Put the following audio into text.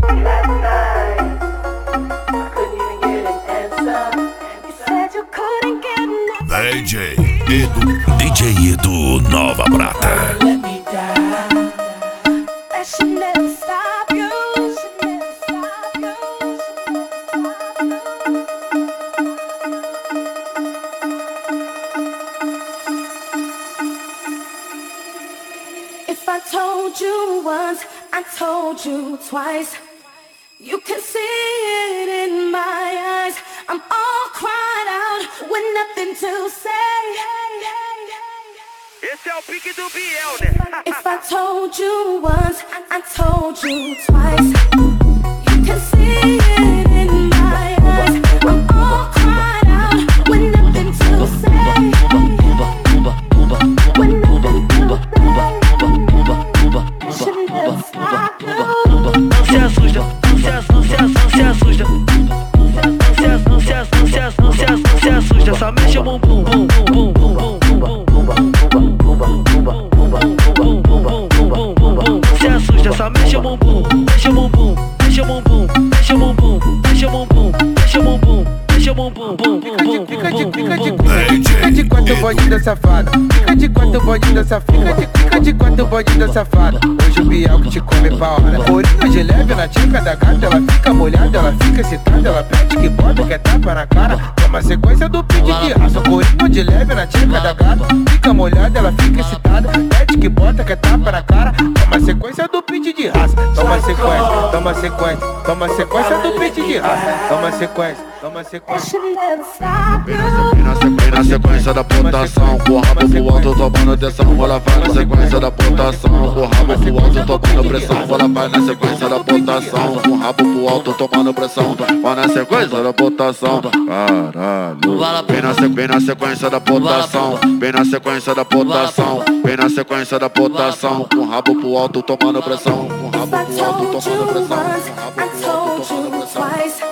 DJ Edu Nova Prata. If I told you once, I told you twice. You can see it in my eyes. I'm all cried out with nothing to say. Esse é o pique do Biel, né? If I told you once, I told you twice. You can see it in my eyes. I'm all cried out with nothing to say. With nothing to say. I should never stop you. Não se assusta, não se assusta, não se assusta. Não se assusta, só mexe o bumbum, bum, bum, bum, bum, bum, bum. Não se assusta, só mexe o bumbum, mexe o bumbum, mexe o bumbum, mexe o bumbum, mexe o bumbum, mexe o bumbum, mexe o bumbum, bum, bum, fica de quatro bandida safada, fica de quatro bandida safada, fica de quatro bandida safada. Hoje o Biel que te come pra hora. Corinho de leve na tcheca da gata, ela fica molhada, ela fica excitada, ela pede que bota, quer tapa na cara. Toma a sequência do pede de raça. Corinho de leve na tcheca da gata, fica molhada, ela fica excitada, pede que bota, quer tapa na cara. Toma a sequência do pede de raça. Toma sequência, toma sequência, toma sequência do pede de raça. Toma sequência. Toma sequência. Vem na sequência da pontação, com o rabo pro alto tomando atenção. Ela vai na sequência da pontação, com o rabo pro alto tomando pressão. Ela vai na sequência da pontação, com o rabo pro alto tomando pressão. Vai na sequência da pontação, caralho. Vem na sequência da pontação, vem na sequência da pontação, vem na sequência da pontação, com o rabo pro alto tomando pressão. Com o rabo pro alto tomando pressão. Com o rabo pro alto tomando pressão.